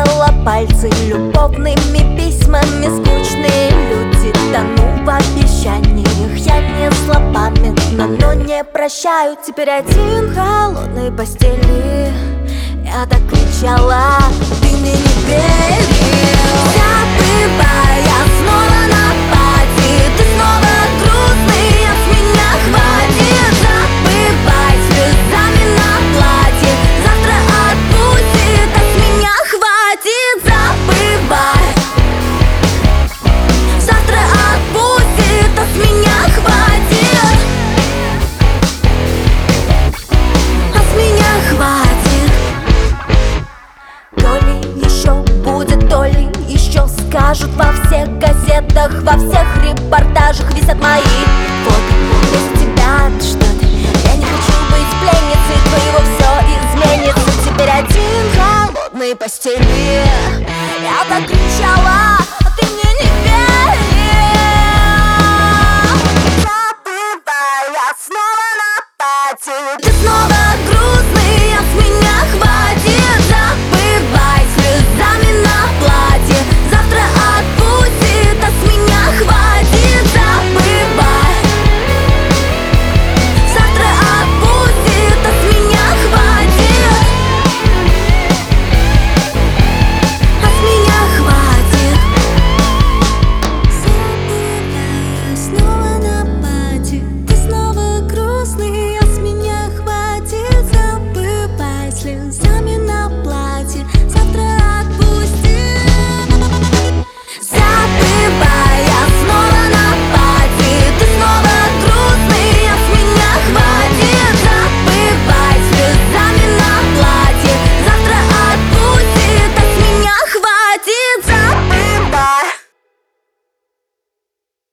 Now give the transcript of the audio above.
резала пальцы любовными письмами. Скучные люди, тону в обещаниях. Я не злопамятна, но не прощаю. Теперь один в холодной постели. Я так кричала, ты мне не верил. Забывая снова на пати, ты снова грустный, от меня хватит. Забывай слезами на платье, завтра отпустит, от меня хватит. Забывай, завтра отпустит, от меня хватит. От меня хватит. То ли еще будет, то ли еще скажут. Во всех газетах, во всех репортажах висят мои фото. Без тебя, ты что ты? Я не хочу быть пленницей твоего, все изменится. Теперь один в холодной постели. Я так кричала, а ты мне не веришь.